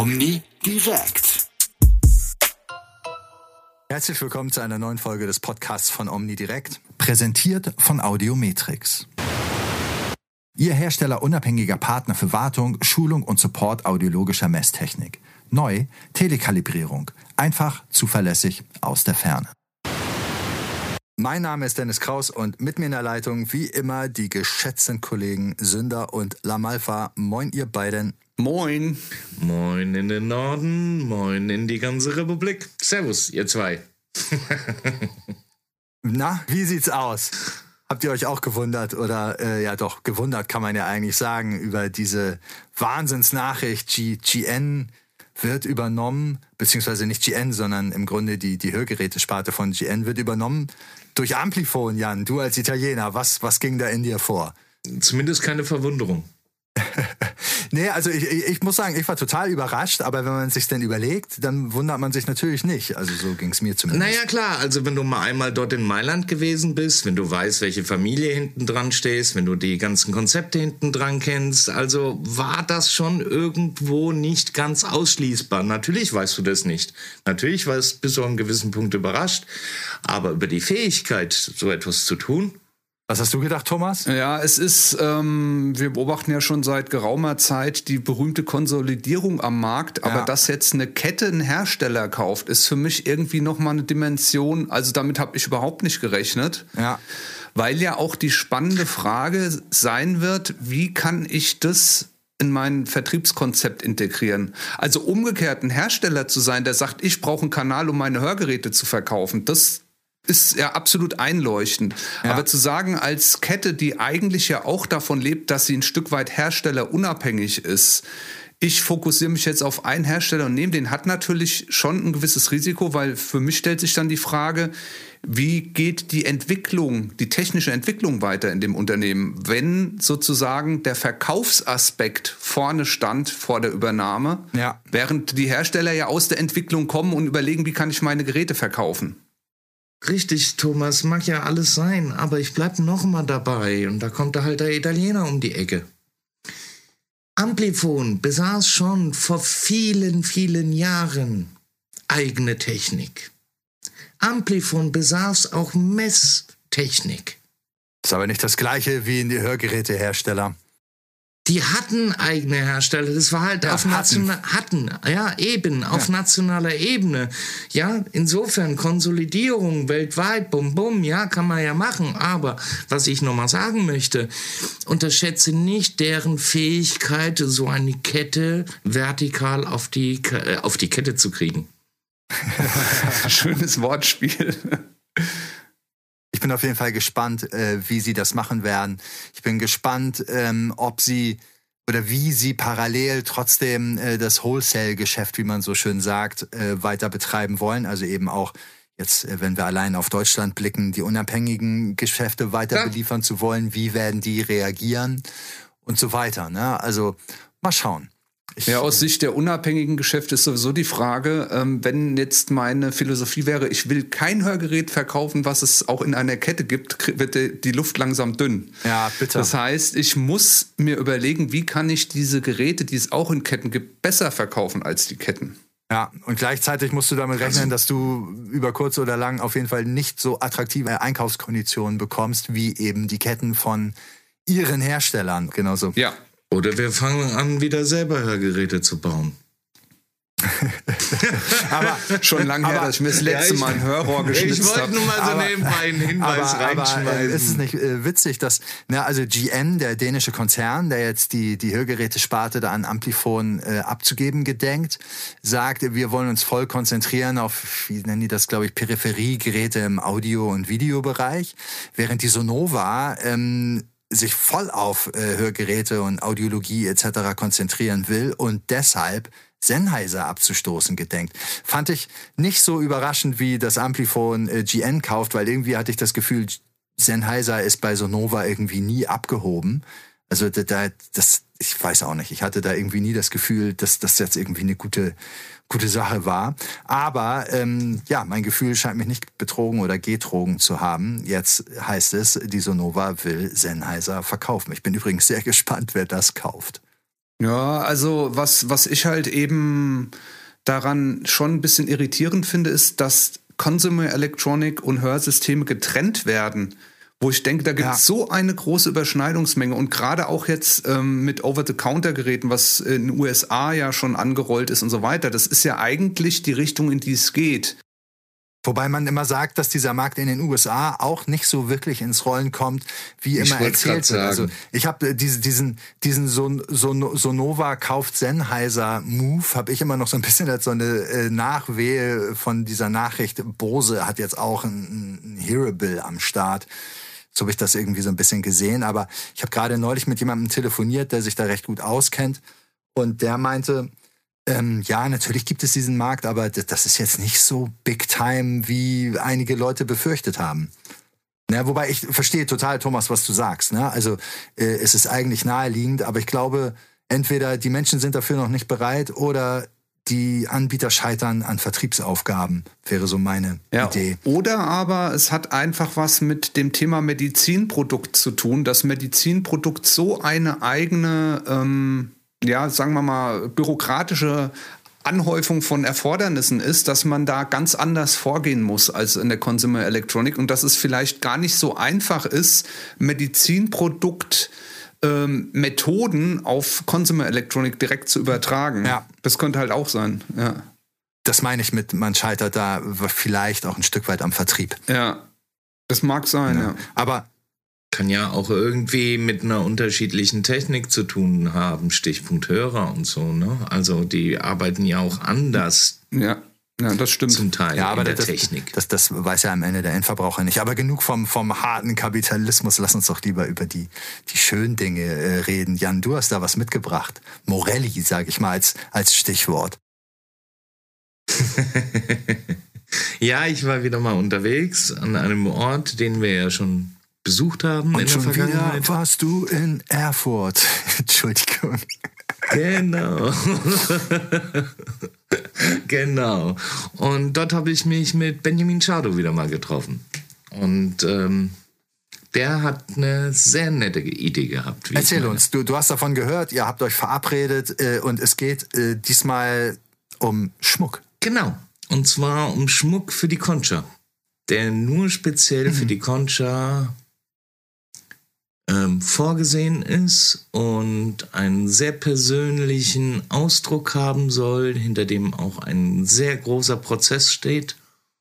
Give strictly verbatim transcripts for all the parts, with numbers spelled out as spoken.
Omni direkt. Herzlich willkommen zu einer neuen Folge des Podcasts von Omni direkt, präsentiert von Audiometrix. Ihr Hersteller unabhängiger Partner für Wartung, Schulung und Support audiologischer Messtechnik. Neu, Telekalibrierung. Einfach, zuverlässig, aus der Ferne. Mein Name ist Dennis Kraus und mit mir in der Leitung wie immer die geschätzten Kollegen Sünder und Lamalfa. Moin ihr beiden. Moin. Moin in den Norden, moin in die ganze Republik. Servus, ihr zwei. Na, wie sieht's aus? Habt ihr euch auch gewundert oder, äh, ja doch, gewundert kann man ja eigentlich sagen, über diese Wahnsinnsnachricht, G- GN wird übernommen, beziehungsweise nicht G N, sondern im Grunde die, die Hörgerätesparte von G N wird übernommen durch Amplifon, Jan. Du als Italiener, was, was ging da in dir vor? Zumindest keine Verwunderung. Nee, also ich, ich muss sagen, ich war total überrascht, aber wenn man es sich denn überlegt, dann wundert man sich natürlich nicht. Also so ging es mir zumindest. Naja klar, also wenn du mal einmal dort in Mailand gewesen bist, wenn du weißt, welche Familie hinten dran stehst, wenn du die ganzen Konzepte hinten dran kennst, also war das schon irgendwo nicht ganz ausschließbar. Natürlich weißt du das nicht. Natürlich warst, bist du an einem gewissen Punkt überrascht, aber über die Fähigkeit, so etwas zu tun. Was hast du gedacht, Thomas? Ja, es ist, ähm, wir beobachten ja schon seit geraumer Zeit die berühmte Konsolidierung am Markt, aber ja. dass jetzt eine Kette einen Hersteller kauft, ist für mich irgendwie nochmal eine Dimension, also damit habe ich überhaupt nicht gerechnet, ja. weil ja auch die spannende Frage sein wird, wie kann ich das in mein Vertriebskonzept integrieren? Also umgekehrt ein Hersteller zu sein, der sagt, ich brauche einen Kanal, um meine Hörgeräte zu verkaufen, das ist ja absolut einleuchtend. Ja. Aber zu sagen, als Kette, die eigentlich ja auch davon lebt, dass sie ein Stück weit herstellerunabhängig ist, ich fokussiere mich jetzt auf einen Hersteller und nehme den, hat natürlich schon ein gewisses Risiko, weil für mich stellt sich dann die Frage, wie geht die Entwicklung, die technische Entwicklung weiter in dem Unternehmen, wenn sozusagen der Verkaufsaspekt vorne stand vor der Übernahme, ja. während die Hersteller ja aus der Entwicklung kommen und überlegen, wie kann ich meine Geräte verkaufen. Richtig, Thomas, mag ja alles sein, aber ich bleib noch mal dabei und da kommt da halt der Italiener um die Ecke. Amplifon besaß schon vor vielen, vielen Jahren eigene Technik. Amplifon besaß auch Messtechnik. Das ist aber nicht das Gleiche wie in die Hörgerätehersteller. Die hatten eigene Hersteller, das war halt ja, auf national hatten. hatten, ja eben ja. auf nationaler Ebene, ja insofern Konsolidierung weltweit, bum bum, ja kann man ja machen, aber was ich nochmal sagen möchte, unterschätze nicht deren Fähigkeit, so eine Kette vertikal auf die äh, auf die Kette zu kriegen. Schönes Wortspiel. Ich bin auf jeden Fall gespannt, äh, wie sie das machen werden. Ich bin gespannt, ähm, ob sie oder wie sie parallel trotzdem äh, das Wholesale-Geschäft, wie man so schön sagt, äh, weiter betreiben wollen. Also eben auch jetzt, äh, wenn wir allein auf Deutschland blicken, die unabhängigen Geschäfte weiter ja. beliefern zu wollen. Wie werden die reagieren und so weiter. Ne? Also mal schauen. Ich ja, aus Sicht der unabhängigen Geschäfte ist sowieso die Frage, ähm, wenn jetzt meine Philosophie wäre, ich will kein Hörgerät verkaufen, was es auch in einer Kette gibt, wird die Luft langsam dünn. Ja, bitte. Das heißt, ich muss mir überlegen, wie kann ich diese Geräte, die es auch in Ketten gibt, besser verkaufen als die Ketten. Ja, und gleichzeitig musst du damit rechnen, dass du über kurz oder lang auf jeden Fall nicht so attraktive Einkaufskonditionen bekommst, wie eben die Ketten von ihren Herstellern. Genauso. Ja. Oder wir fangen an, wieder selber Hörgeräte zu bauen. aber schon lange her, dass ich mir das letzte ja, ich, Mal ein Hörrohr geschnitzt habe. Ich wollte nur mal so aber, nebenbei einen Hinweis aber, reinschmeißen. Aber äh, ist es nicht äh, witzig, dass na, also G N, der dänische Konzern, der jetzt die, die Hörgerätesparte da an Amplifon äh, abzugeben gedenkt, sagt, wir wollen uns voll konzentrieren auf, wie nennen die das, glaube ich, Peripheriegeräte im Audio- und Videobereich, während die Sonova ähm, sich voll auf äh, Hörgeräte und Audiologie et cetera konzentrieren will und deshalb Sennheiser abzustoßen gedenkt. Fand ich nicht so überraschend, wie das Amplifon äh, G N kauft, weil irgendwie hatte ich das Gefühl, Sennheiser ist bei Sonova irgendwie nie abgehoben. Also da, da, das, ich weiß auch nicht, ich hatte da irgendwie nie das Gefühl, dass das jetzt irgendwie eine gute, gute Sache war. Aber ähm, ja, mein Gefühl scheint mich nicht betrogen oder getrogen zu haben. Jetzt heißt es, die Sonova will Sennheiser verkaufen. Ich bin übrigens sehr gespannt, wer das kauft. Ja, also was, was ich halt eben daran schon ein bisschen irritierend finde, ist, dass Consumer Electronic und Hörsysteme getrennt werden. Wo ich denke, da gibt es ja. so eine große Überschneidungsmenge. Und gerade auch jetzt ähm, mit Over-the-Counter-Geräten, was in den U S A ja schon angerollt ist und so weiter, das ist ja eigentlich die Richtung, in die es geht. Wobei man immer sagt, dass dieser Markt in den U S A auch nicht so wirklich ins Rollen kommt, wie ich immer erzählt wird. Also ich habe diese, diesen diesen Son, Son, Sonova kauft Sennheiser Move habe ich immer noch so ein bisschen als so eine äh, Nachwehe von dieser Nachricht. Bose hat jetzt auch ein, ein Hearable am Start. So habe ich das irgendwie so ein bisschen gesehen. Aber ich habe gerade neulich mit jemandem telefoniert, der sich da recht gut auskennt. Und der meinte, ähm, ja, natürlich gibt es diesen Markt, aber das, das ist jetzt nicht so big time, wie einige Leute befürchtet haben. Na, wobei ich verstehe total, Thomas, was du sagst. Ne? Also äh, es ist eigentlich naheliegend, aber ich glaube, entweder die Menschen sind dafür noch nicht bereit oder die Anbieter scheitern an Vertriebsaufgaben, wäre so meine ja, Idee. Oder aber es hat einfach was mit dem Thema Medizinprodukt zu tun. Das Medizinprodukt so eine eigene, ähm, ja, sagen wir mal, bürokratische Anhäufung von Erfordernissen ist, dass man da ganz anders vorgehen muss als in der Consumer Electronic und dass es vielleicht gar nicht so einfach ist, Medizinprodukt Ähm, Methoden auf Consumer Electronic direkt zu übertragen. Ja. Das könnte halt auch sein. Ja. Das meine ich mit, man scheitert da vielleicht auch ein Stück weit am Vertrieb. Ja, das mag sein, ja. ja. Aber kann ja auch irgendwie mit einer unterschiedlichen Technik zu tun haben, Stichpunkt Hörer und so, ne? Also die arbeiten ja auch anders. Ja. Ja, das stimmt. Zum Teil ja, aber in der das, Technik. Das, das, das weiß ja am Ende der Endverbraucher nicht. Aber genug vom, vom harten Kapitalismus. Lass uns doch lieber über die, die schönen Dinge äh, reden. Jan, du hast da was mitgebracht. Morelli, sage ich mal, als, als Stichwort. Ja, ich war wieder mal unterwegs an einem Ort, den wir ja schon besucht haben. Und in schon der Vergangenheit. wieder warst du in Erfurt. Entschuldigung. Genau. Genau. Und dort habe ich mich mit Benjamin Chado wieder mal getroffen. Und ähm, der hat eine sehr nette Idee gehabt. Erzähl uns, du, du hast davon gehört, ihr habt euch verabredet äh, und es geht äh, diesmal um Schmuck. Genau. Und zwar um Schmuck für die Concha. Der nur speziell mhm. für die Concha Ähm, vorgesehen ist und einen sehr persönlichen Ausdruck haben soll, hinter dem auch ein sehr großer Prozess steht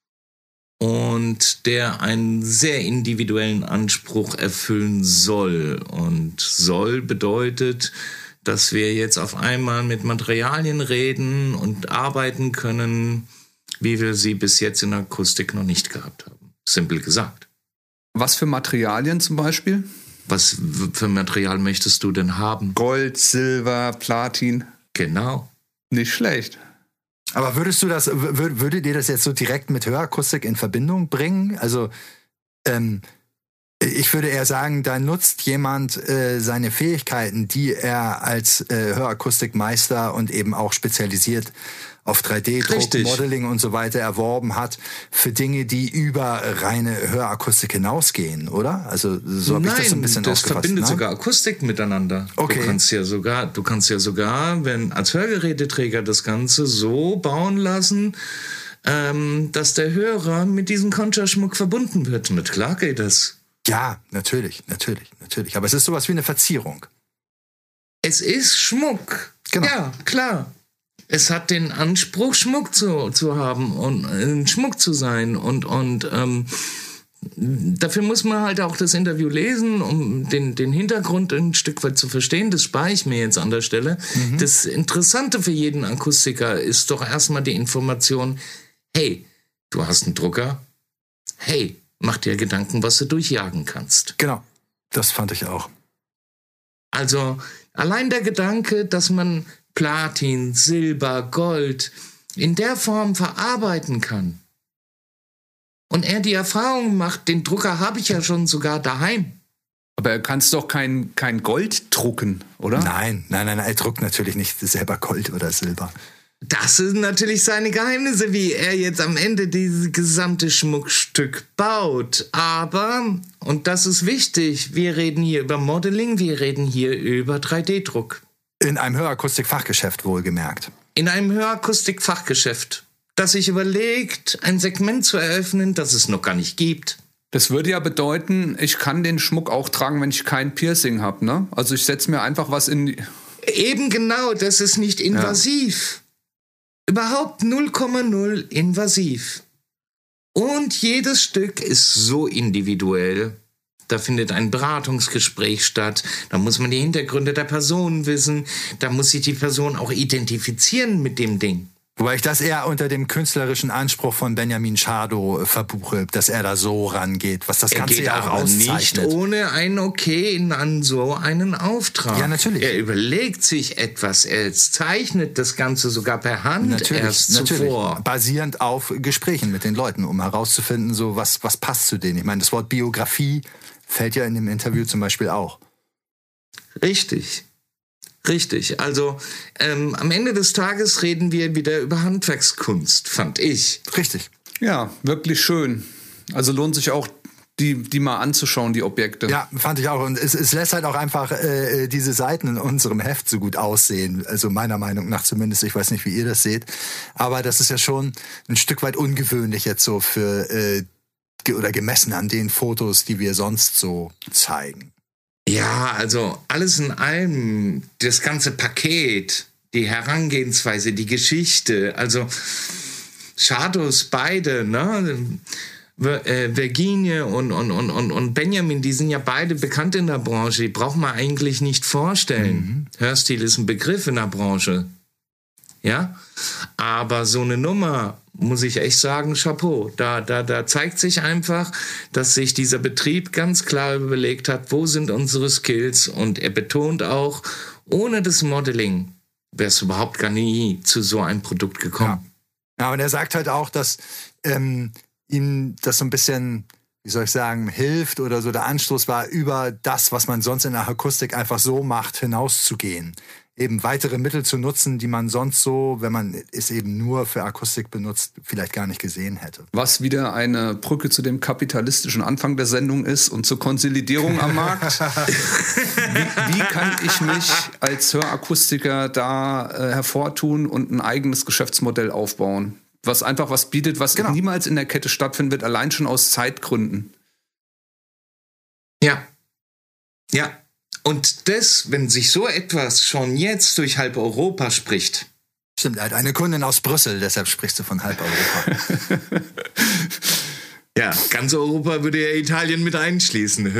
und der einen sehr individuellen Anspruch erfüllen soll. Und soll bedeutet, dass wir jetzt auf einmal mit Materialien reden und arbeiten können, wie wir sie bis jetzt in der Akustik noch nicht gehabt haben. Simpel gesagt. Was für Materialien zum Beispiel? Was für Material möchtest du denn haben? Gold, Silber, Platin. Genau. Nicht schlecht. Aber würdest du das, würdet ihr das jetzt so direkt mit Hörakustik in Verbindung bringen? Also, ähm, ich würde eher sagen, da nutzt jemand äh, seine Fähigkeiten, die er als äh, Hörakustikmeister und eben auch spezialisiert auf drei D-Druck, Modeling und so weiter erworben hat, für Dinge, die über reine Hörakustik hinausgehen, oder? Also so habe ich das so ein bisschen das aufgefasst. verbindet Nein? sogar Akustik miteinander. Okay. Du kannst ja sogar, du kannst ja sogar, wenn als Hörgeräteträger das Ganze so bauen lassen, ähm, dass der Hörer mit diesem Concha-Schmuck verbunden wird. Und klar geht das. Ja, natürlich, natürlich, natürlich. Aber es ist sowas wie eine Verzierung. Es ist Schmuck. Genau. Ja, klar. Es hat den Anspruch, Schmuck zu, zu haben und äh, Schmuck zu sein. Und, und ähm, dafür muss man halt auch das Interview lesen, um den, den Hintergrund ein Stück weit zu verstehen. Das spare ich mir jetzt an der Stelle. Mhm. Das Interessante für jeden Akustiker ist doch erstmal die Information, hey, du hast einen Drucker. Hey, mach dir Gedanken, was du durchjagen kannst. Genau, das fand ich auch. Also allein der Gedanke, dass man Platin, Silber, Gold in der Form verarbeiten kann. Und er die Erfahrung macht, den Drucker habe ich ja schon sogar daheim. Aber er kann doch kein, kein Gold drucken, oder? Nein, nein, nein, er druckt natürlich nicht selber Gold oder Silber. Das sind natürlich seine Geheimnisse, wie er jetzt am Ende dieses gesamte Schmuckstück baut. Aber, und das ist wichtig, wir reden hier über Modeling, wir reden hier über drei D-Druck. In einem Hörakustik-Fachgeschäft wohlgemerkt. In einem Hörakustik-Fachgeschäft, das sich überlegt, ein Segment zu eröffnen, das es noch gar nicht gibt. Das würde ja bedeuten, ich kann den Schmuck auch tragen, wenn ich kein Piercing habe, ne? Also ich setze mir einfach was in die... Eben genau, das ist nicht invasiv. Ja. Überhaupt null Komma null invasiv. Und jedes Stück ist so individuell. Da findet ein Beratungsgespräch statt. Da muss man die Hintergründe der Person wissen. Da muss sich die Person auch identifizieren mit dem Ding. Wobei ich das eher unter dem künstlerischen Anspruch von Benjamin Schado verbuche, dass er da so rangeht, was das er Ganze geht ja auch aber auszeichnet. Nicht ohne ein Okay in an so einen Auftrag. Ja, natürlich. Er überlegt sich etwas, er zeichnet das Ganze sogar per Hand natürlich, erst natürlich. zuvor. Basierend auf Gesprächen mit den Leuten, um herauszufinden, so was, was passt zu denen. Ich meine, das Wort Biografie fällt ja in dem Interview zum Beispiel auch. Richtig. Richtig, also ähm, am Ende des Tages reden wir wieder über Handwerkskunst, fand ich. Richtig. Ja, wirklich schön. Also lohnt sich auch, die, die mal anzuschauen, die Objekte. Ja, fand ich auch. Und es, es lässt halt auch einfach äh, diese Seiten in unserem Heft so gut aussehen. Also meiner Meinung nach zumindest. Ich weiß nicht, wie ihr das seht. Aber das ist ja schon ein Stück weit ungewöhnlich jetzt so für, äh, oder gemessen an den Fotos, die wir sonst so zeigen. Ja, also alles in allem, das ganze Paket, die Herangehensweise, die Geschichte, also Shadows beide, ne? Virginie und, und, und, und Benjamin, die sind ja beide bekannt in der Branche, die braucht man eigentlich nicht vorstellen. Mhm. Hörstil ist ein Begriff in der Branche. Ja, aber so eine Nummer, muss ich echt sagen, Chapeau. Da, da, da zeigt sich einfach, dass sich dieser Betrieb ganz klar überlegt hat, wo sind unsere Skills, und er betont auch, ohne das Modeling wäre es überhaupt gar nie zu so einem Produkt gekommen. Ja, ja, und er sagt halt auch, dass ähm, ihm das so ein bisschen, wie soll ich sagen, hilft oder so der Anstoß war, über das, was man sonst in der Akustik einfach so macht, hinauszugehen. Eben weitere Mittel zu nutzen, die man sonst so, wenn man es eben nur für Akustik benutzt, vielleicht gar nicht gesehen hätte. Was wieder eine Brücke zu dem kapitalistischen Anfang der Sendung ist und zur Konsolidierung am Markt. wie, wie kann ich mich als Hörakustiker da äh, hervortun und ein eigenes Geschäftsmodell aufbauen? Was einfach was bietet, was genau. niemals in der Kette stattfinden wird, allein schon aus Zeitgründen. Ja. Ja. Und das, wenn sich so etwas schon jetzt durch halb Europa spricht. Stimmt, er hat eine Kundin aus Brüssel, deshalb sprichst du von halb Europa. Ja, ganz Europa würde ja Italien mit einschließen.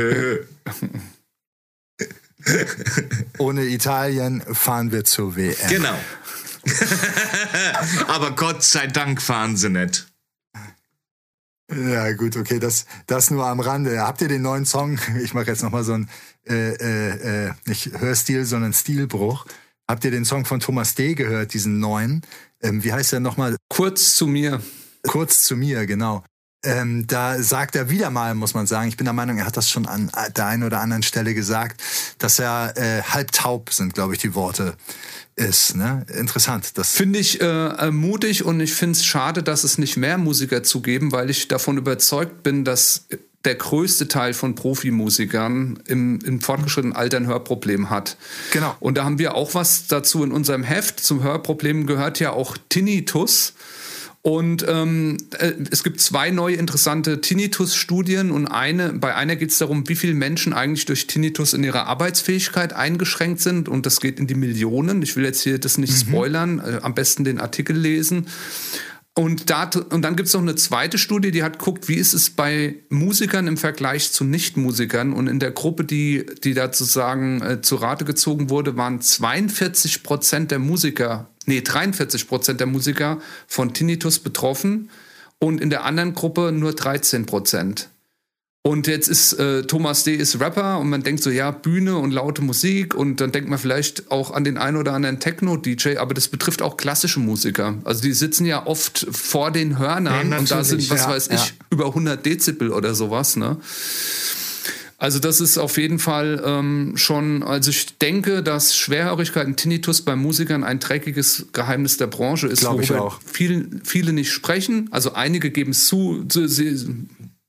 Ohne Italien fahren wir zur W M. Genau. Aber Gott sei Dank fahren sie nicht. Ja gut, okay, das, das nur am Rande. Habt ihr den neuen Song, ich mache jetzt nochmal so einen, äh, äh, nicht Hörstil, sondern Stilbruch. Habt ihr den Song von Thomas D. gehört, diesen neuen? Ähm, wie heißt der nochmal? Kurz zu mir. Kurz zu mir, genau. Ähm, da sagt er wieder mal, muss man sagen, ich bin der Meinung, er hat das schon an der einen oder anderen Stelle gesagt, dass er äh, halb taub sind, glaube ich, die Worte. Ist, ne? Interessant. Das finde ich äh, mutig, und ich finde es schade, dass es nicht mehr Musiker zugeben, weil ich davon überzeugt bin, dass der größte Teil von Profimusikern im, im fortgeschrittenen Alter ein Hörproblem hat. Genau. Und da haben wir auch was dazu in unserem Heft. Zum Hörproblem gehört ja auch Tinnitus. Und ähm, es gibt zwei neue interessante Tinnitus-Studien, und eine, bei einer geht es darum, wie viele Menschen eigentlich durch Tinnitus in ihrer Arbeitsfähigkeit eingeschränkt sind, und das geht in die Millionen. Ich will jetzt hier das nicht mhm. spoilern, äh, am besten den Artikel lesen. Und, da, und dann gibt es noch eine zweite Studie, die hat geguckt, wie ist es bei Musikern im Vergleich zu Nichtmusikern. Und in der Gruppe, die, die da sozusagen äh, zu Rate gezogen wurde, waren zweiundvierzig Prozent der Musiker, nee, dreiundvierzig Prozent der Musiker von Tinnitus betroffen, und in der anderen Gruppe nur dreizehn Prozent. Und jetzt ist äh, Thomas D. ist Rapper, und man denkt so, ja, Bühne und laute Musik, und dann denkt man vielleicht auch an den einen oder anderen Techno-D J, aber das betrifft auch klassische Musiker. Also die sitzen ja oft vor den Hörnern, ja, und da sind, was ja, weiß ich, ja. über hundert Dezibel oder sowas, ne? Also das ist auf jeden Fall ähm, schon, also ich denke, dass Schwerhörigkeit und Tinnitus bei Musikern ein dreckiges Geheimnis der Branche ist, Glaub worüber ich auch. Viel, viele nicht sprechen. Also einige geben es zu, sie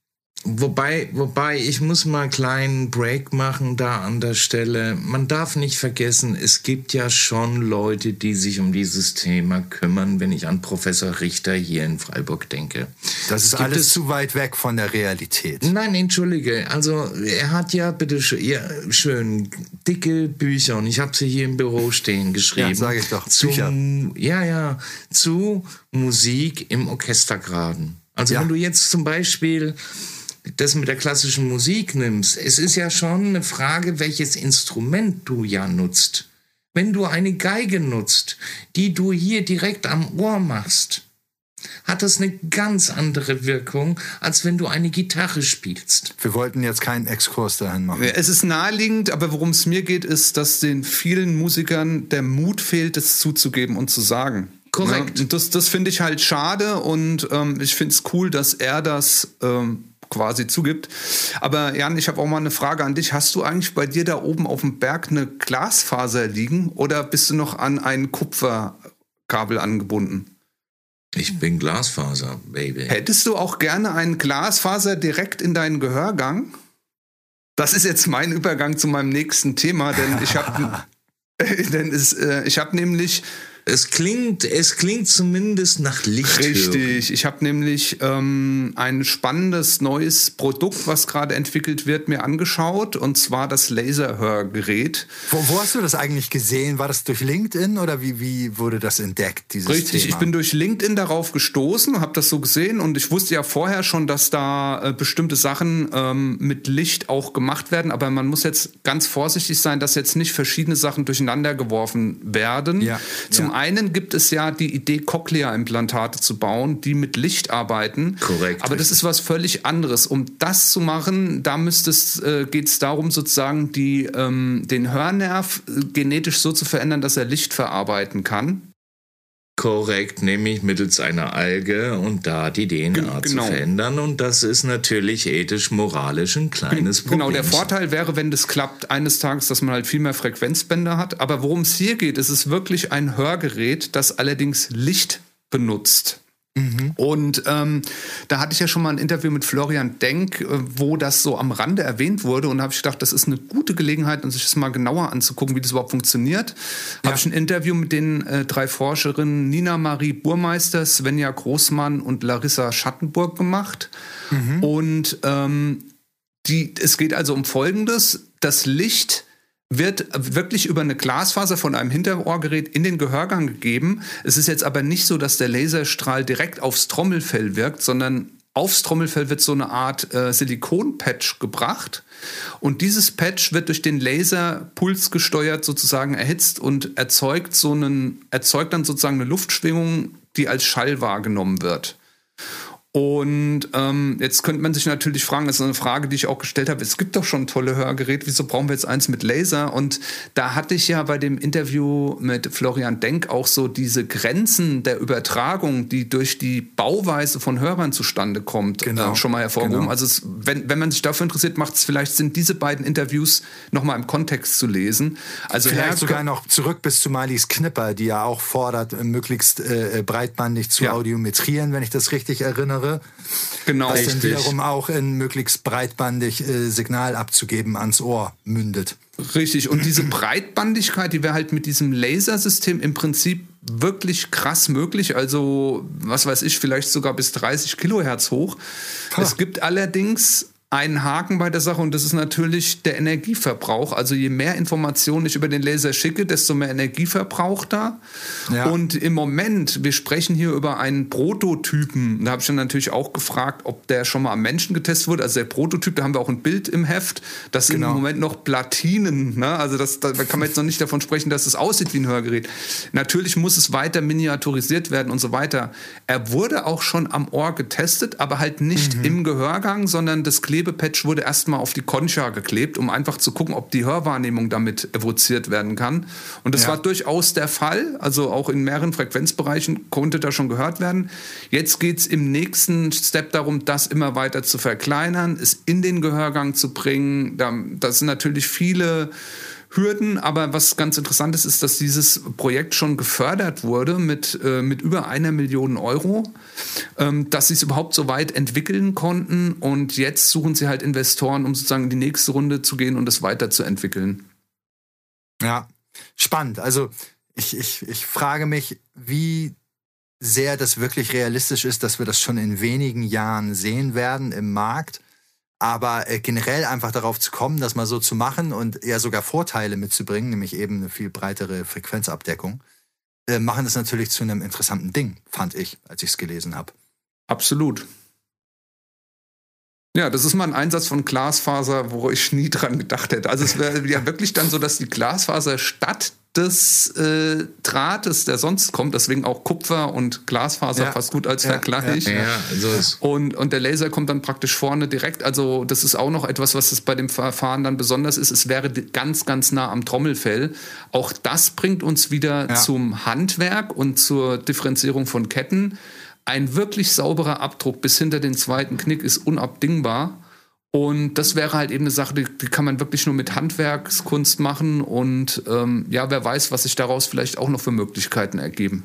Wobei, wobei, ich muss mal einen kleinen Break machen da an der Stelle. Man darf nicht vergessen, es gibt ja schon Leute, die sich um dieses Thema kümmern, wenn ich an Professor Richter hier in Freiburg denke. Das ist alles zu weit weg von der Realität. Nein, entschuldige. Also er hat ja bitte schön, ja, schön dicke Bücher und ich habe sie hier im Büro stehen geschrieben. Ja, sage ich doch. Zum, Bücher. Ja, ja, zu Musik im Orchestergraden. Also ja. wenn du jetzt zum Beispiel das mit der klassischen Musik nimmst, es ist ja schon eine Frage, welches Instrument du ja nutzt. Wenn du eine Geige nutzt, die du hier direkt am Ohr machst, hat das eine ganz andere Wirkung, als wenn du eine Gitarre spielst. Wir wollten jetzt keinen Exkurs dahin machen. Es ist naheliegend, aber worum es mir geht, ist, dass den vielen Musikern der Mut fehlt, es zuzugeben und zu sagen. Korrekt. Ja, das das finde ich halt schade und ähm, ich finde es cool, dass er das ähm, quasi zugibt. Aber Jan, ich habe auch mal eine Frage an dich. Hast du eigentlich bei dir da oben auf dem Berg eine Glasfaser liegen oder bist du noch an ein Kupferkabel angebunden? Ich bin Glasfaser, Baby. Hättest du auch gerne einen Glasfaser direkt in deinen Gehörgang? Das ist jetzt mein Übergang zu meinem nächsten Thema, denn ich habe denn es, äh, ich habe nämlich Es klingt, es klingt zumindest nach Licht. Richtig. Ich habe nämlich ähm, ein spannendes neues Produkt, was gerade entwickelt wird, mir angeschaut. Und zwar das Laserhörgerät. Wo, wo hast du das eigentlich gesehen? War das durch LinkedIn oder wie, wie wurde das entdeckt, dieses Richtig, Thema? Ich bin durch LinkedIn darauf gestoßen, habe das so gesehen. Und ich wusste ja vorher schon, dass da äh, bestimmte Sachen ähm, mit Licht auch gemacht werden. Aber man muss jetzt ganz vorsichtig sein, dass jetzt nicht verschiedene Sachen durcheinander geworfen werden. Ja, Zum ja. einen gibt es ja die Idee, Cochlea-Implantate zu bauen, die mit Licht arbeiten. Korrekt. Aber das ist was völlig anderes. Um das zu machen, da müsste es, äh, geht es darum, sozusagen die, ähm, den Hörnerv äh, genetisch so zu verändern, dass er Licht verarbeiten kann. Korrekt, nämlich mittels einer Alge und da die D N A G- zu genau. verändern. Und das ist natürlich ethisch-moralisch ein kleines Problem. Genau, der Vorteil wäre, wenn das klappt, eines Tages, dass man halt viel mehr Frequenzbänder hat. Aber worum es hier geht, ist es wirklich ein Hörgerät, das allerdings Licht benutzt. Mhm. Und ähm, da hatte ich ja schon mal ein Interview mit Florian Denk, äh, wo das so am Rande erwähnt wurde. Und da habe ich gedacht, das ist eine gute Gelegenheit, sich das mal genauer anzugucken, wie das überhaupt funktioniert. Ja. Habe ich ein Interview mit den äh, drei Forscherinnen Nina Marie Burmeister, Svenja Großmann und Larissa Schattenburg gemacht. Mhm. Und ähm, die, es geht also um Folgendes. Das Licht wird wirklich über eine Glasfaser von einem Hinterohrgerät in den Gehörgang gegeben. Es ist jetzt aber nicht so, dass der Laserstrahl direkt aufs Trommelfell wirkt, sondern aufs Trommelfell wird so eine Art äh, Silikon-Patch gebracht. Und dieses Patch wird durch den Laser pulsgesteuert sozusagen erhitzt und erzeugt, so einen, erzeugt dann sozusagen eine Luftschwingung, die als Schall wahrgenommen wird. Und ähm, jetzt könnte man sich natürlich fragen, das ist eine Frage, die ich auch gestellt habe, es gibt doch schon tolle Hörgeräte, wieso brauchen wir jetzt eins mit Laser? Und da hatte ich ja bei dem Interview mit Florian Denk auch so diese Grenzen der Übertragung, die durch die Bauweise von Hörern zustande kommt, genau. äh, schon mal hervorgehoben. Genau. Also es, wenn, wenn man sich dafür interessiert, macht es vielleicht Sinn, diese beiden Interviews nochmal im Kontext zu lesen. Also vielleicht Herr, sogar noch zurück bis zu Marlies Knipper, die ja auch fordert, möglichst äh, breitbandig zu Ja. audiometrieren, wenn ich das richtig erinnere. Genau. Was dann Richtig. wiederum auch in möglichst breitbandig äh, Signal abzugeben ans Ohr mündet. Richtig, und diese Breitbandigkeit, die wäre halt mit diesem Lasersystem im Prinzip wirklich krass möglich, also was weiß ich, vielleicht sogar bis dreißig Kilohertz hoch. Ha. Es gibt allerdings einen Haken bei der Sache und das ist natürlich der Energieverbrauch. Also je mehr Informationen ich über den Laser schicke, desto mehr Energie verbraucht er. Ja. Und im Moment, wir sprechen hier über einen Prototypen. Da habe ich dann natürlich auch gefragt, ob der schon mal am Menschen getestet wurde. Also der Prototyp, da haben wir auch ein Bild im Heft. Das sind Genau. im Moment noch Platinen. Ne? Also das, da kann man jetzt noch nicht davon sprechen, dass es aussieht wie ein Hörgerät. Natürlich muss es weiter miniaturisiert werden und so weiter. Er wurde auch schon am Ohr getestet, aber halt nicht mhm. im Gehörgang, sondern das Klebepatch wurde erstmal auf die Concha geklebt, um einfach zu gucken, ob die Hörwahrnehmung damit evoziert werden kann. Und das Ja. war durchaus der Fall. Also auch in mehreren Frequenzbereichen konnte da schon gehört werden. Jetzt geht es im nächsten Step darum, das immer weiter zu verkleinern, es in den Gehörgang zu bringen. Da, das sind natürlich viele Hürden, aber was ganz interessant ist, ist, dass dieses Projekt schon gefördert wurde mit, äh, mit über einer Million Euro, ähm, dass sie es überhaupt so weit entwickeln konnten und jetzt suchen sie halt Investoren, um sozusagen in die nächste Runde zu gehen und es weiterzuentwickeln. Ja, spannend. Also ich, ich, ich frage mich, wie sehr das wirklich realistisch ist, dass wir das schon in wenigen Jahren sehen werden im Markt. Aber äh, generell einfach darauf zu kommen, das mal so zu machen und eher sogar Vorteile mitzubringen, nämlich eben eine viel breitere Frequenzabdeckung, äh, machen das natürlich zu einem interessanten Ding, fand ich, als ich es gelesen habe. Absolut. Ja, das ist mal ein Einsatz von Glasfaser, wo ich nie dran gedacht hätte. Also es wäre ja wirklich dann so, dass die Glasfaser statt des äh, Drahtes, der sonst kommt, deswegen auch Kupfer und Glasfaser ja. passt gut als ja, Vergleich. Ja, ja, so ist. Und, und der Laser kommt dann praktisch vorne direkt. Also das ist auch noch etwas, was es bei dem Verfahren dann besonders ist. Es wäre ganz, ganz nah am Trommelfell. Auch das bringt uns wieder ja. zum Handwerk und zur Differenzierung von Ketten. Ein wirklich sauberer Abdruck bis hinter den zweiten Knick ist unabdingbar. Und das wäre halt eben eine Sache, die, die kann man wirklich nur mit Handwerkskunst machen. Und ähm, ja, wer weiß, was sich daraus vielleicht auch noch für Möglichkeiten ergeben.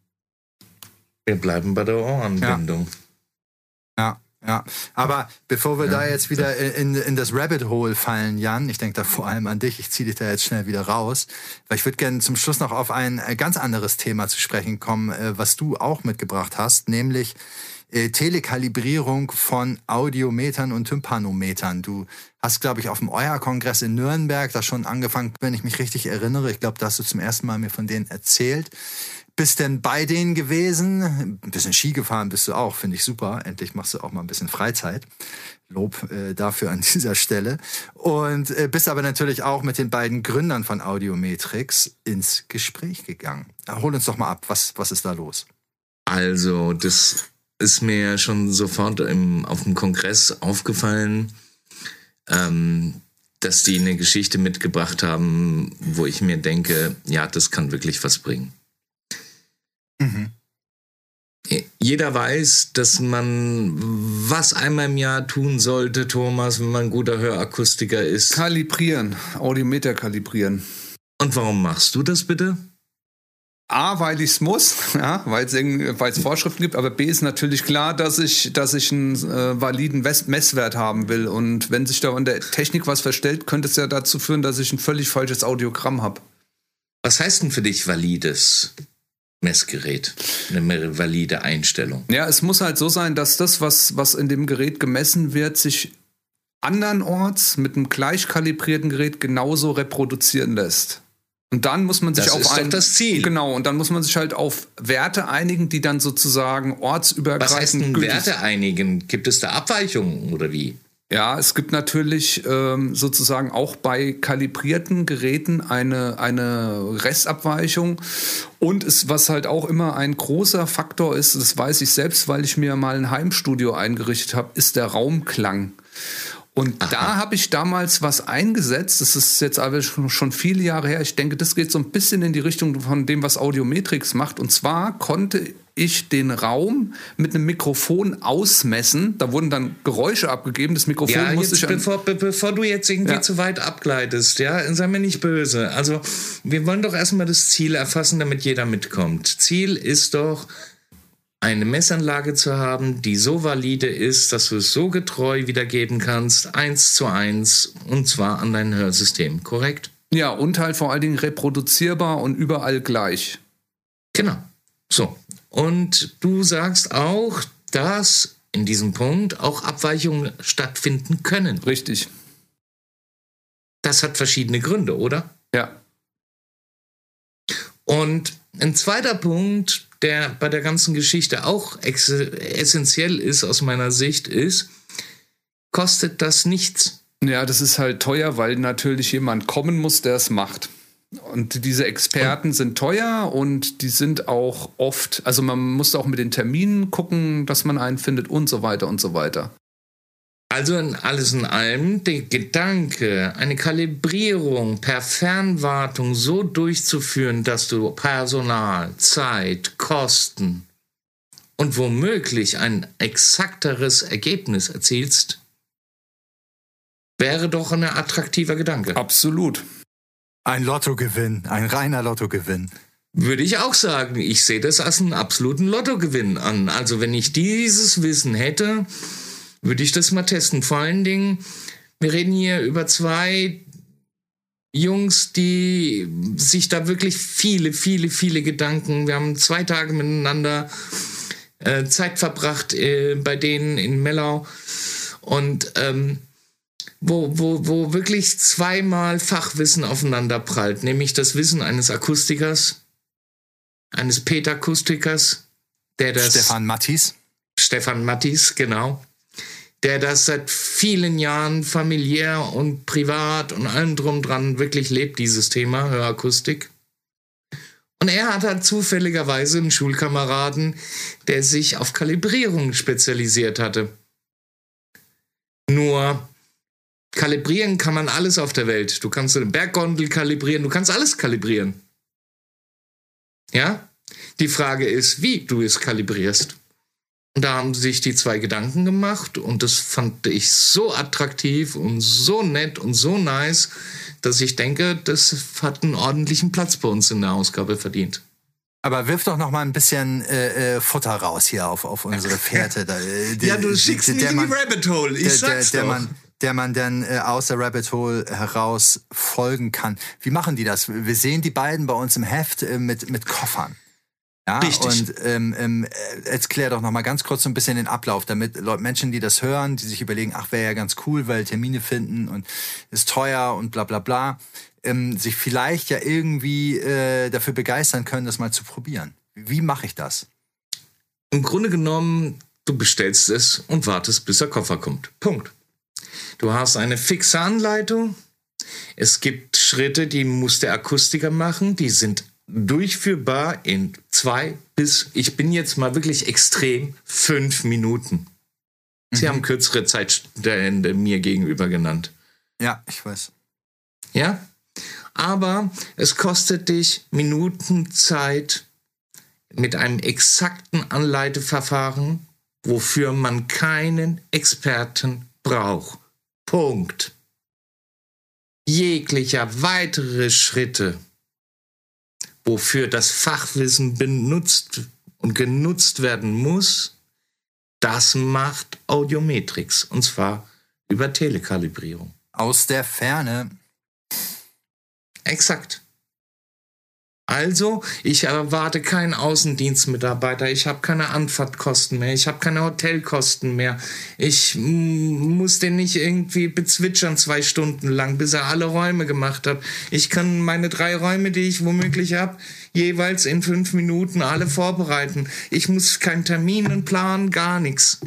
Wir bleiben bei der Ohranbindung. Ja, ja. ja. Aber bevor wir ja. da jetzt wieder in, in das Rabbit Hole fallen, Jan, ich denke da vor allem an dich, ich ziehe dich da jetzt schnell wieder raus, weil ich würde gerne zum Schluss noch auf ein ganz anderes Thema zu sprechen kommen, was du auch mitgebracht hast, nämlich Telekalibrierung von Audiometern und Tympanometern. Du hast, glaube ich, auf dem E U R-Kongress in Nürnberg da schon angefangen, wenn ich mich richtig erinnere. Ich glaube, da hast du zum ersten Mal mir von denen erzählt. Bist denn bei denen gewesen? Ein bisschen Ski gefahren bist du auch, finde ich super. Endlich machst du auch mal ein bisschen Freizeit. Lob äh, dafür an dieser Stelle. Und äh, bist aber natürlich auch mit den beiden Gründern von Audiometrix ins Gespräch gegangen. Hol uns doch mal ab, was, was ist da los? Also, das ist mir schon sofort im, auf dem Kongress aufgefallen, ähm, dass die eine Geschichte mitgebracht haben, wo ich mir denke, ja, das kann wirklich was bringen. Mhm. Jeder weiß, dass man was einmal im Jahr tun sollte, Thomas, wenn man ein guter Hörakustiker ist. Kalibrieren, Audiometer kalibrieren. Und warum machst du das bitte? A, weil ich es muss, ja, weil es Vorschriften gibt, aber B ist natürlich klar, dass ich, dass ich einen äh, validen Messwert haben will. Und wenn sich da in der Technik was verstellt, könnte es ja dazu führen, dass ich ein völlig falsches Audiogramm habe. Was heißt denn für dich valides Messgerät? Eine valide Einstellung? Ja, es muss halt so sein, dass das, was, was in dem Gerät gemessen wird, sich andernorts mit einem gleich kalibrierten Gerät genauso reproduzieren lässt. Und dann muss man sich das auf ist ein, doch das Ziel. Genau, und dann muss man sich halt auf Werte einigen, die dann sozusagen ortsübergreifend. Was heißt denn gültig Werte einigen? Gibt es da Abweichungen oder wie? Ja, es gibt natürlich ähm, sozusagen auch bei kalibrierten Geräten eine, eine Restabweichung. Und es, was halt auch immer ein großer Faktor ist, das weiß ich selbst, weil ich mir mal ein Heimstudio eingerichtet habe, ist der Raumklang. Und Aha. da habe ich damals was eingesetzt, das ist jetzt aber schon viele Jahre her, ich denke, das geht so ein bisschen in die Richtung von dem, was Audiometrix macht. Und zwar konnte ich den Raum mit einem Mikrofon ausmessen, da wurden dann Geräusche abgegeben, das Mikrofon ja, musste jetzt, ich... Bevor, be, bevor du jetzt irgendwie ja. zu weit abgleitest, ja, sei mir nicht böse. Also wir wollen doch erstmal das Ziel erfassen, damit jeder mitkommt. Ziel ist doch, eine Messanlage zu haben, die so valide ist, dass du es so getreu wiedergeben kannst, eins zu eins, und zwar an dein Hörsystem, korrekt? Ja, und halt vor allen Dingen reproduzierbar und überall gleich. Genau. So. Und du sagst auch, dass in diesem Punkt auch Abweichungen stattfinden können. Richtig. Das hat verschiedene Gründe, oder? Ja. Und ein zweiter Punkt, der bei der ganzen Geschichte auch ex- essentiell ist aus meiner Sicht, ist, kostet das nichts? Ja, das ist halt teuer, weil natürlich jemand kommen muss, der es macht. Und diese Experten sind teuer und die sind auch oft, also man muss auch mit den Terminen gucken, dass man einen findet und so weiter und so weiter. Also in alles in allem, der Gedanke, eine Kalibrierung per Fernwartung so durchzuführen, dass du Personal, Zeit, Kosten und womöglich ein exakteres Ergebnis erzielst, wäre doch ein attraktiver Gedanke. Absolut. Ein Lottogewinn, ein reiner Lottogewinn. Würde ich auch sagen. Ich sehe das als einen absoluten Lottogewinn an. Also wenn ich dieses Wissen hätte, würde ich das mal testen. Vor allen Dingen, wir reden hier über zwei Jungs, die sich da wirklich viele, viele, viele Gedanken, wir haben zwei Tage miteinander äh, Zeit verbracht äh, bei denen in Mellau und ähm, wo, wo, wo wirklich zweimal Fachwissen aufeinander prallt, nämlich das Wissen eines Akustikers, eines Pädakustikers, der das... Stefan Mattis. Stefan Mattis, genau. Der das seit vielen Jahren familiär und privat und allem drum dran wirklich lebt, dieses Thema Hörakustik. Und er hat halt zufälligerweise einen Schulkameraden, der sich auf Kalibrierung spezialisiert hatte. Nur kalibrieren kann man alles auf der Welt. Du kannst eine Berggondel kalibrieren, du kannst alles kalibrieren. Ja? Die Frage ist, wie du es kalibrierst. Und da haben sich die zwei Gedanken gemacht und das fand ich so attraktiv und so nett und so nice, dass ich denke, das hat einen ordentlichen Platz bei uns in der Ausgabe verdient. Aber wirf doch noch mal ein bisschen äh, Futter raus hier auf, auf unsere Fährte. Da, äh, ja, du schickst mich in die Rabbit Hole, ich der, sag's der, der doch. Man, der man dann äh, aus der Rabbit Hole heraus folgen kann. Wie machen die das? Wir sehen die beiden bei uns im Heft äh, mit, mit Koffern. Ja, Richtig. Und ähm, ähm, jetzt klär doch noch mal ganz kurz so ein bisschen den Ablauf, damit Leute, Menschen, die das hören, die sich überlegen, ach, wäre ja ganz cool, weil Termine finden und ist teuer und bla bla bla, ähm, sich vielleicht ja irgendwie äh, dafür begeistern können, das mal zu probieren. Wie mache ich das? Im Grunde genommen, du bestellst es und wartest, bis der Koffer kommt. Punkt. Du hast eine fixe Anleitung. Es gibt Schritte, die muss der Akustiker machen, die sind durchführbar in zwei bis, ich bin jetzt mal wirklich extrem, fünf Minuten. Sie Mhm. haben kürzere Zeitstände mir gegenüber genannt. Ja, ich weiß. Ja? Aber es kostet dich Minuten Zeit mit einem exakten Anleiteverfahren, wofür man keinen Experten braucht. Punkt. Jeglicher weitere Schritte, wofür das Fachwissen benutzt und genutzt werden muss, das macht Audiometrix. Und zwar über Telekalibrierung. Aus der Ferne. Exakt. Also, ich erwarte keinen Außendienstmitarbeiter, ich habe keine Anfahrtkosten mehr, ich habe keine Hotelkosten mehr. Ich mm, muss den nicht irgendwie bezwitschern zwei Stunden lang, bis er alle Räume gemacht hat. Ich kann meine drei Räume, die ich womöglich habe, jeweils in fünf Minuten alle vorbereiten. Ich muss keinen Termin planen, gar nichts.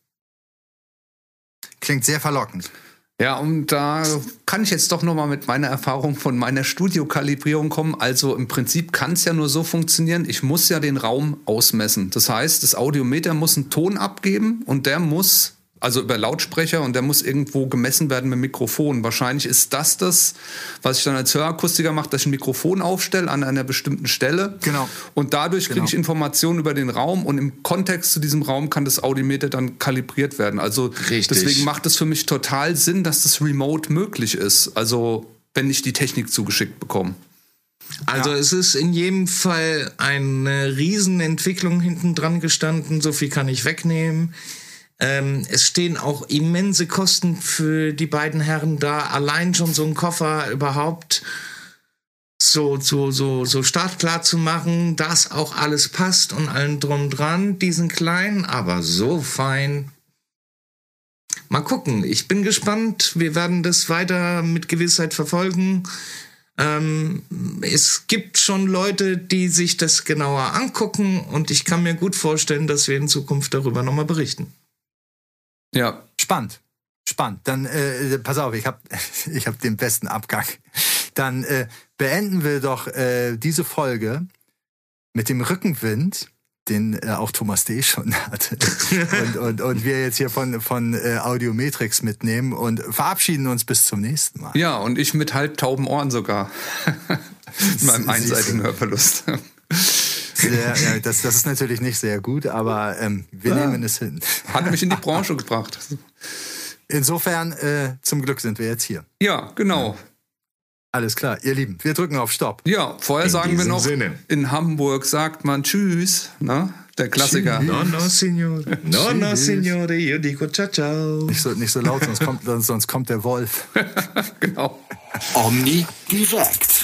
Klingt sehr verlockend. Ja, und da kann ich jetzt doch noch mal mit meiner Erfahrung von meiner Studiokalibrierung kommen. Also im Prinzip kann es ja nur so funktionieren, ich muss ja den Raum ausmessen. Das heißt, das Audiometer muss einen Ton abgeben und der muss, also über Lautsprecher, und der muss irgendwo gemessen werden mit Mikrofon. Wahrscheinlich ist das das, was ich dann als Hörakustiker mache, dass ich ein Mikrofon aufstelle an einer bestimmten Stelle. Genau. Und dadurch kriege Genau. ich Informationen über den Raum und im Kontext zu diesem Raum kann das Audiometer dann kalibriert werden. Also Richtig. deswegen macht es für mich total Sinn, dass das remote möglich ist. Also wenn ich die Technik zugeschickt bekomme. Also Ja. es ist in jedem Fall eine Riesenentwicklung hinten dran gestanden, so viel kann ich wegnehmen. Ähm, es stehen auch immense Kosten für die beiden Herren da. Allein schon so einen Koffer überhaupt so, so, so, so startklar zu machen, dass auch alles passt und allen drum dran. Die sind klein, aber so fein. Mal gucken. Ich bin gespannt. Wir werden das weiter mit Gewissheit verfolgen. Ähm, es gibt schon Leute, die sich das genauer angucken und ich kann mir gut vorstellen, dass wir in Zukunft darüber nochmal berichten. Ja. Spannend. Spannend. Dann, äh, pass auf, ich habe ich hab den besten Abgang. Dann äh, beenden wir doch äh, diese Folge mit dem Rückenwind, den äh, auch Thomas D. schon hatte. und, und, und wir jetzt hier von, von äh, Audiometrix mitnehmen und verabschieden uns bis zum nächsten Mal. Ja, und ich mit halbtauben Ohren sogar. Mit meinem einseitigen Hörverlust. Sehr, ja, das, das ist natürlich nicht sehr gut, aber ähm, wir Ja. nehmen es hin. Hat mich in die Branche gebracht. Insofern, äh, zum Glück sind wir jetzt hier. Ja, genau. Alles klar, ihr Lieben, wir drücken auf Stopp. Ja, vorher In sagen wir diesem noch, Sinne. in Hamburg sagt man Tschüss, ne? Der Klassiker. No, no, signore. No, no, signore. Io dico ciao, ciao. Nicht so, nicht so laut, sonst kommt, sonst kommt der Wolf. Genau. Omni direkt.